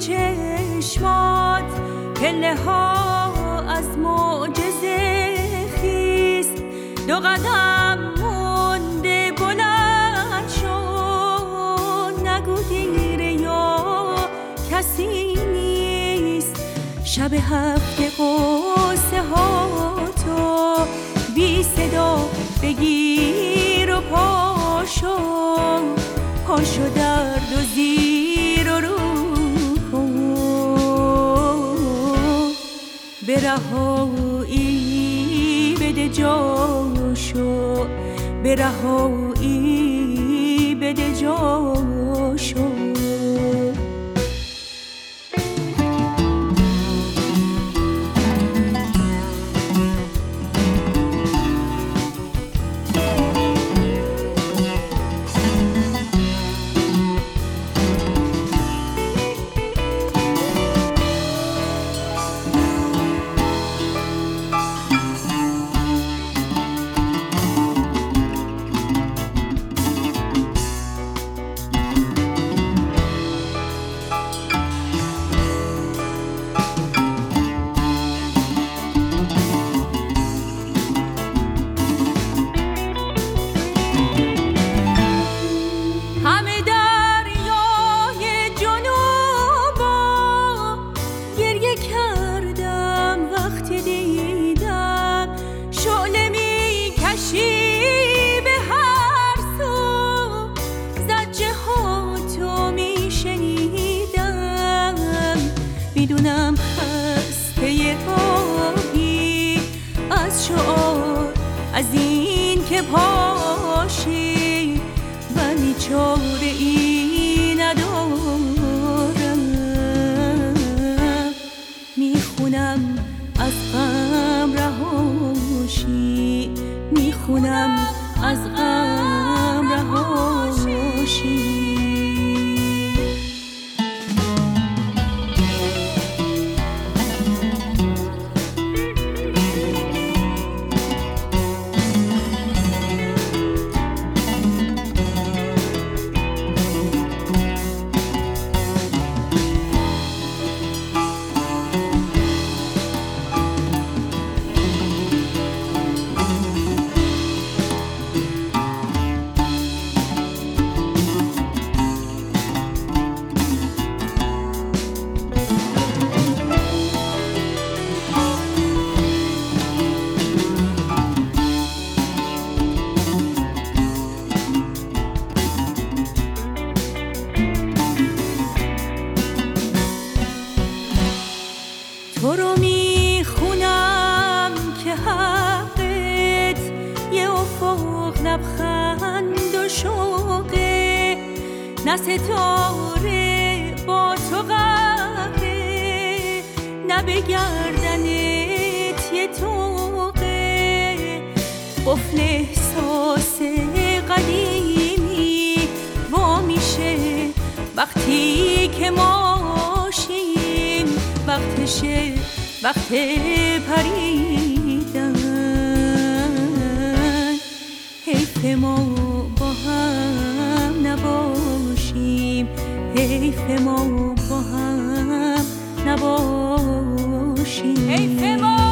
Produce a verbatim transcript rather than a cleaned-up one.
چشمات پله ها از معجزه خیست، دو قدم مونده بلند شد، نگو دیره یا کسی نیست. شب هفته قصه ها تو بی صدا بگیر و پاشو، پاشو درد و زیر و رو کن، به رهایی بده جاشو، به رهایی بده جاشو. میدونم خسته راهی از شعار، از این که پاشی، ولی چاره ای ندارم. میخونم از غم رهاشی، میخونم از غم رهاشی. تو رو میخونم که حقت یه افق لبخند و شوقه، نه ستاره با تو قهره، نه به گردنت یه توقه. قفل احساس قدیمی وا میشه وقتی که ماشیم، وقتشه وقت پریدن. حیف ما با هم نباشیم، حیف ما با هم نباشیم، حیف ما